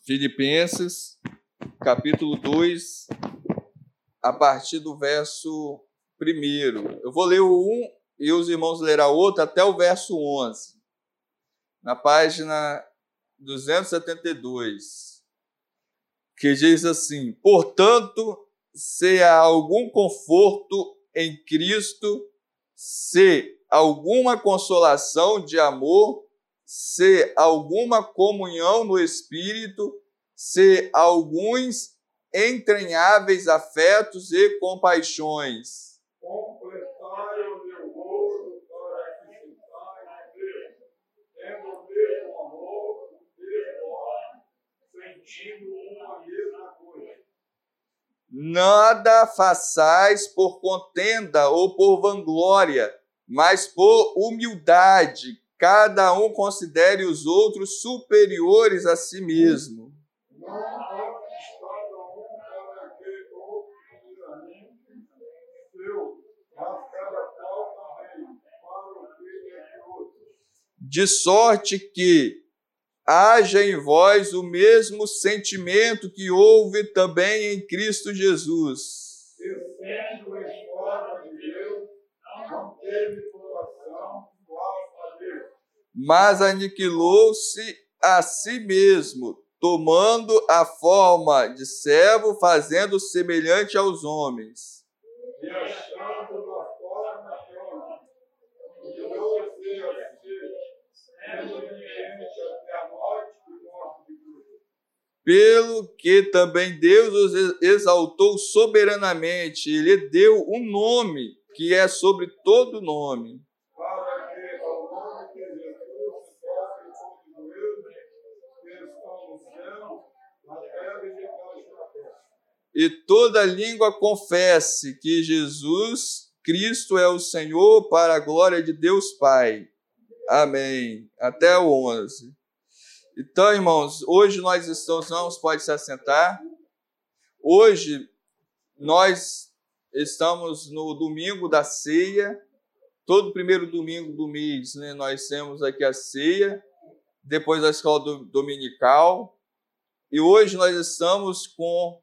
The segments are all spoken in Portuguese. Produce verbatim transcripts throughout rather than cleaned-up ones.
Filipenses, capítulo dois, a partir do verso primeiro. Eu vou ler o um e os irmãos lerão o outro até o verso onze. Na página duzentos e setenta e dois, que diz assim: portanto, se há algum conforto em Cristo, se alguma consolação de amor, se alguma comunhão no Espírito, se alguns entranháveis afetos e compaixões. Completai o meu gozo para acrescentar em Deus, tendo o mesmo amor, o mesmo ódio, sentindo uma mesma coisa. Nada façais por contenda ou por vanglória, mas por humildade, cada um considere os outros superiores a si mesmo. Não antes cada um para que outro primeiramente seu, mas cada qual também para o que é de outro. De sorte que haja em vós o mesmo sentimento que houve também em Cristo Jesus. E sendo esposa de Deus, não teve coração igual a Deus. Mas aniquilou-se a si mesmo, tomando a forma de servo, fazendo semelhante aos homens. E achando uma forma de homem, humilhou-se a si, sendo obediente até a morte e morte de cruz. Pelo que também Deus os exaltou soberanamente, e lhe deu um nome que é sobre todo nome, Para que ao nome de Jesus se dobre todo joelho que estão no céu, na terra e debaixo da terra. e toda língua confesse que Jesus Cristo é o Senhor, para a glória de Deus Pai. Amém. Até o onze. Então, irmãos, hoje nós estamos, irmãos, pode se assentar. Hoje nós estamos no domingo da ceia. Todo primeiro domingo do mês, né, nós temos aqui a ceia, depois a escola do- dominical. E hoje nós estamos com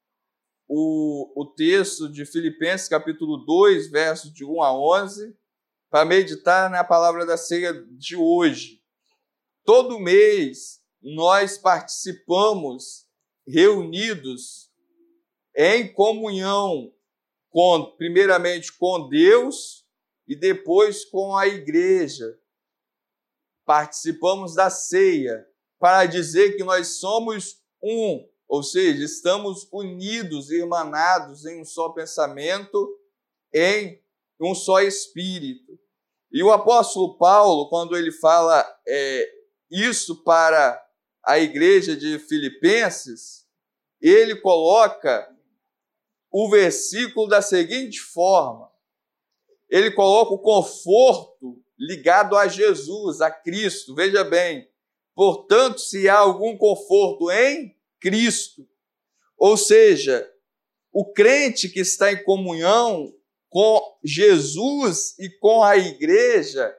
o, o texto de Filipenses, capítulo dois, versos de um a onze, para meditar na palavra da ceia de hoje. Todo mês nós participamos reunidos em comunhão, com, primeiramente com Deus e depois com a igreja. Participamos da ceia para dizer que nós somos um, ou seja, estamos unidos, irmanados em um só pensamento, em um só espírito. E o apóstolo Paulo, quando ele fala é, isso para a igreja de Filipenses, ele coloca o versículo da seguinte forma: ele coloca o conforto ligado a Jesus, a Cristo. Veja bem, portanto, se há algum conforto em Cristo, ou seja, o crente que está em comunhão com Jesus e com a igreja,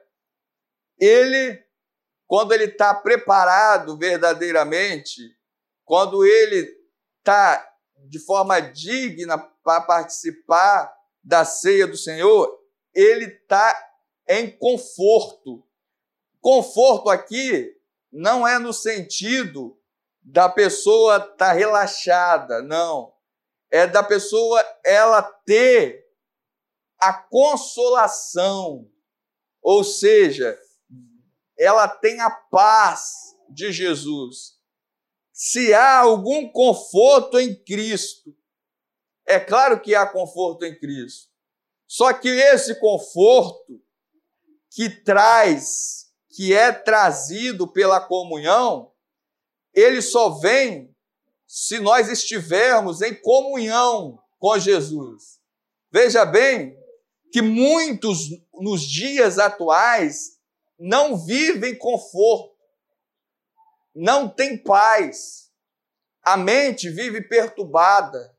ele, quando ele está preparado verdadeiramente, quando ele está de forma digna para participar da ceia do Senhor, ele está em conforto. Conforto aqui não é no sentido da pessoa estar relaxada, não. É da pessoa ela ter a consolação, ou seja, ela tem a paz de Jesus. Se há algum conforto em Cristo, é claro que há conforto em Cristo, só que esse conforto que traz, que é trazido pela comunhão, ele só vem se nós estivermos em comunhão com Jesus. Veja bem que muitos nos dias atuais não vivem conforto, não têm paz, a mente vive perturbada.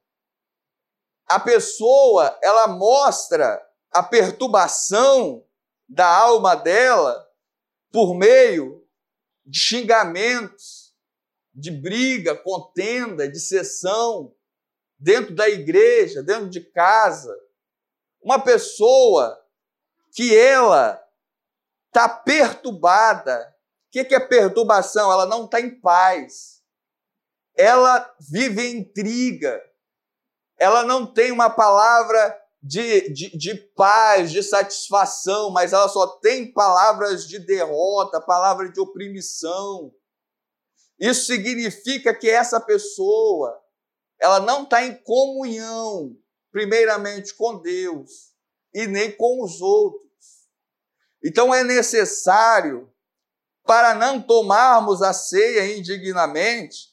A pessoa, ela mostra a perturbação da alma dela por meio de xingamentos, de briga, contenda, dissensão, dentro da igreja, dentro de casa. Uma pessoa que ela está perturbada. O que é perturbação? Ela não está em paz. Ela vive em intriga. Ela não tem uma palavra de, de, de paz, de satisfação, mas ela só tem palavras de derrota, palavras de opressão. Isso significa que essa pessoa, ela não está em comunhão, primeiramente com Deus, e nem com os outros. Então é necessário, para não tomarmos a ceia indignamente,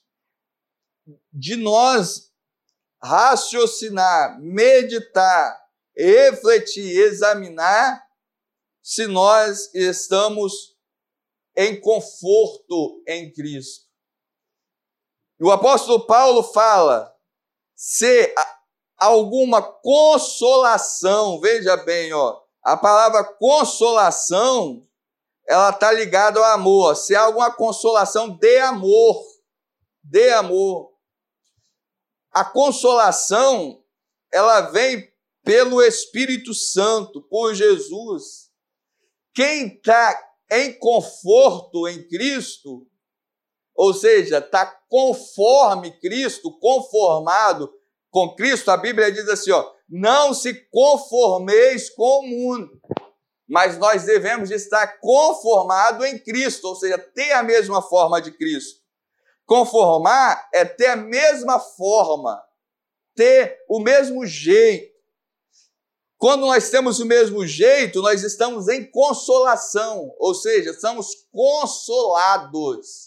de nós raciocinar, meditar, refletir, examinar se nós estamos em conforto em Cristo. E o apóstolo Paulo fala, se alguma consolação, veja bem, ó, a palavra consolação, ela está ligada ao amor. Se há alguma consolação de amor, de amor. A consolação, ela vem pelo Espírito Santo, por Jesus. Quem está em conforto em Cristo, ou seja, está conforme Cristo, conformado com Cristo, a Bíblia diz assim, ó, não se conformeis com o mundo, mas nós devemos estar conformados em Cristo, ou seja, ter a mesma forma de Cristo. Conformar é ter a mesma forma, ter o mesmo jeito. Quando nós temos o mesmo jeito, nós estamos em consolação, ou seja, somos consolados.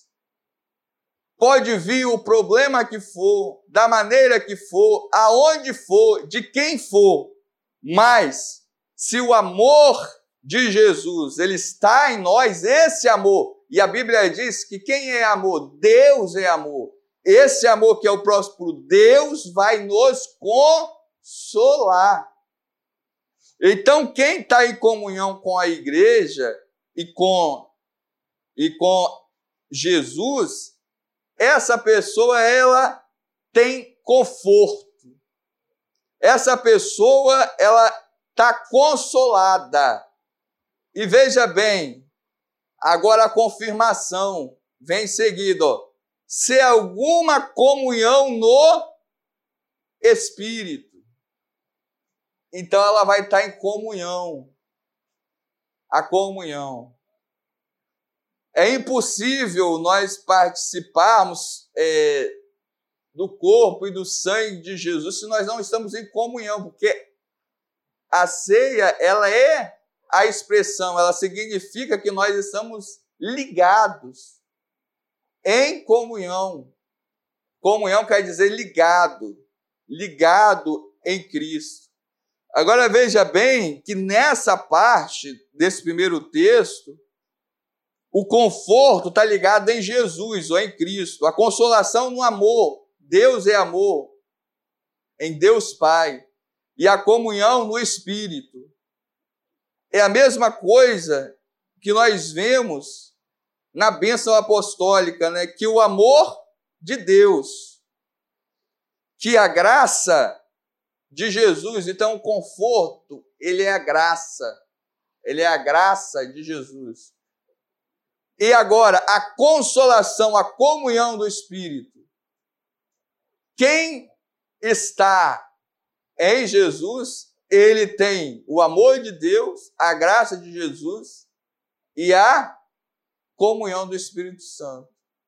Pode vir o problema que for, da maneira que for, aonde for, de quem for, mas se o amor de Jesus, ele está em nós, esse amor, e a Bíblia diz que quem é amor? Deus é amor. Esse amor que é o próximo, Deus vai nos consolar. Então, quem está em comunhão com a igreja e com, e com Jesus, essa pessoa, ela tem conforto. Essa pessoa, ela está consolada. E veja bem, agora a confirmação vem em seguida, ó. Se alguma comunhão no Espírito, então ela vai estar em comunhão. A comunhão. É impossível nós participarmos é, do corpo e do sangue de Jesus se nós não estamos em comunhão, porque a ceia, ela é a expressão, ela significa que nós estamos ligados em comunhão. Comunhão quer dizer ligado, ligado em Cristo. Agora veja bem que nessa parte desse primeiro texto, o conforto está ligado em Jesus ou em Cristo. A consolação no amor. Deus é amor. Em Deus Pai. E a comunhão no Espírito. É a mesma coisa que nós vemos na bênção apostólica, né? Que o amor de Deus, que a graça de Jesus, então o conforto, ele é a graça. Ele é a graça de Jesus. E agora, a consolação, a comunhão do Espírito. Quem está em Jesus, ele tem o amor de Deus, a graça de Jesus e a comunhão do Espírito Santo.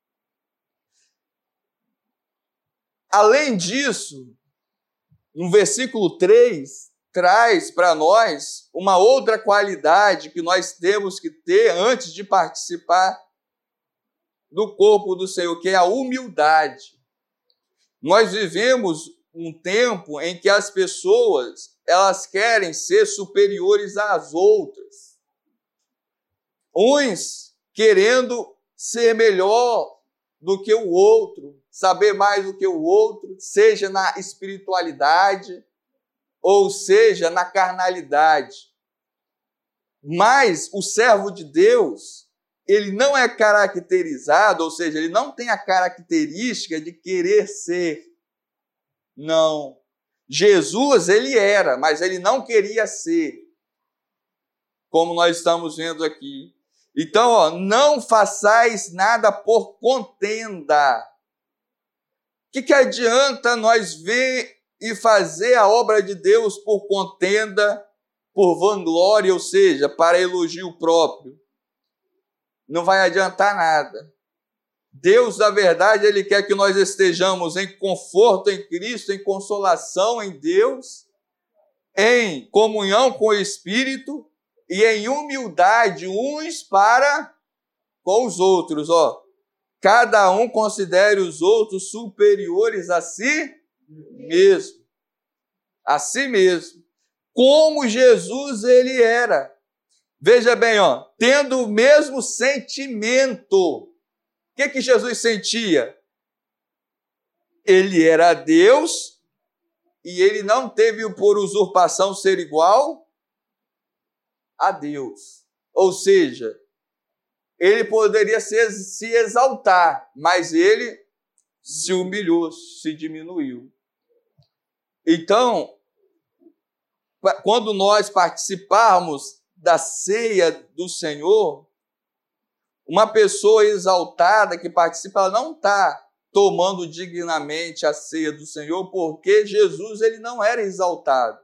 Além disso, no versículo três, traz para nós uma outra qualidade que nós temos que ter antes de participar do corpo do Senhor, que é a humildade. Nós vivemos um tempo em que as pessoas, elas querem ser superiores às outras. Uns querendo ser melhor do que o outro, saber mais do que o outro, seja na espiritualidade, ou seja, na carnalidade. Mas o servo de Deus, ele não é caracterizado, ou seja, ele não tem a característica de querer ser. Não. Jesus, ele era, mas ele não queria ser, como nós estamos vendo aqui. Então, ó, não façais nada por contenda. O que, que adianta nós ver e fazer a obra de Deus por contenda, por vanglória, ou seja, para elogio próprio? Não vai adiantar nada. Deus, na verdade, ele quer que nós estejamos em conforto em Cristo, em consolação em Deus, em comunhão com o Espírito e em humildade uns para com os outros. Ó. Cada um considere os outros superiores a si mesmo. A si mesmo. Como Jesus ele era. Veja bem, ó, tendo o mesmo sentimento. O que, que Jesus sentia? Ele era Deus e ele não teve por usurpação ser igual a Deus. Ou seja, ele poderia se, se exaltar, mas ele se humilhou, se diminuiu. Então, quando nós participarmos da ceia do Senhor, uma pessoa exaltada que participa, ela não está tomando dignamente a ceia do Senhor, porque Jesus ele não era exaltado.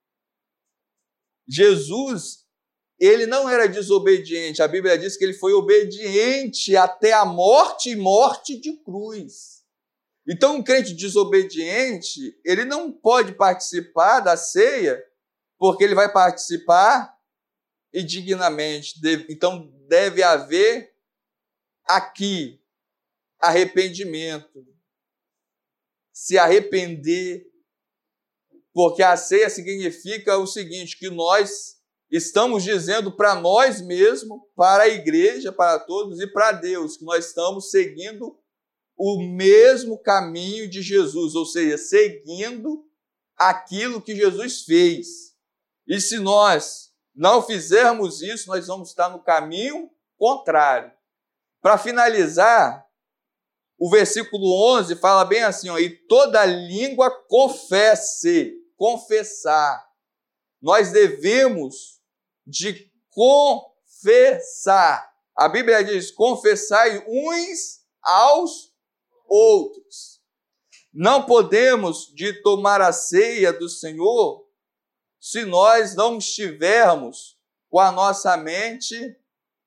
Jesus, ele não era desobediente. A Bíblia diz que ele foi obediente até a morte e morte de cruz. Então, um crente desobediente, ele não pode participar da ceia, porque ele vai participar indignamente. Então, deve haver aqui arrependimento. Se arrepender, porque a ceia significa o seguinte, que nós estamos dizendo para nós mesmos, para a igreja, para todos e para Deus, que nós estamos seguindo o mesmo caminho de Jesus, ou seja, seguindo aquilo que Jesus fez. E se nós não fizermos isso, nós vamos estar no caminho contrário. Para finalizar, o versículo onze fala bem assim, ó, e toda língua confesse, confessar. Nós devemos de confessar. A Bíblia diz, confessai uns aos outros. Não podemos de tomar a ceia do Senhor se nós não estivermos com a nossa mente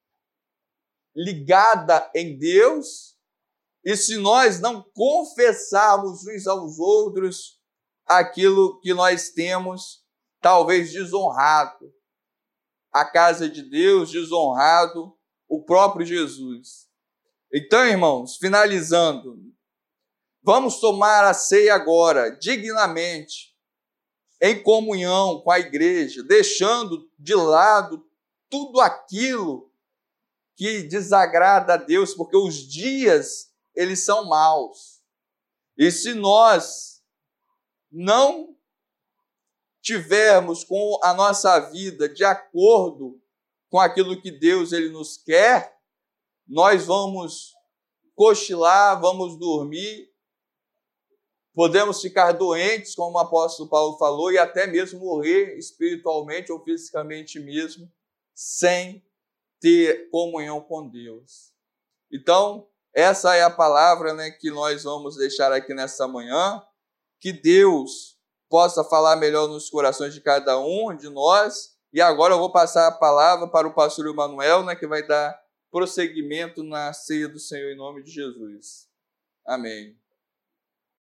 ligada em Deus e se nós não confessarmos uns aos outros aquilo que nós temos, talvez desonrado a casa de Deus, desonrado o próprio Jesus. Então, irmãos, finalizando, vamos tomar a ceia agora, dignamente, em comunhão com a igreja, deixando de lado tudo aquilo que desagrada a Deus, porque os dias, eles são maus. E se nós não tivermos com a nossa vida de acordo com aquilo que Deus ele nos quer, nós vamos cochilar, vamos dormir, podemos ficar doentes, como o apóstolo Paulo falou, e até mesmo morrer espiritualmente ou fisicamente mesmo, sem ter comunhão com Deus. Então, essa é a palavra, né, que nós vamos deixar aqui nessa manhã, que Deus possa falar melhor nos corações de cada um de nós. E agora eu vou passar a palavra para o pastor Emanuel, né, que vai dar prosseguimento na ceia do Senhor em nome de Jesus. Amém.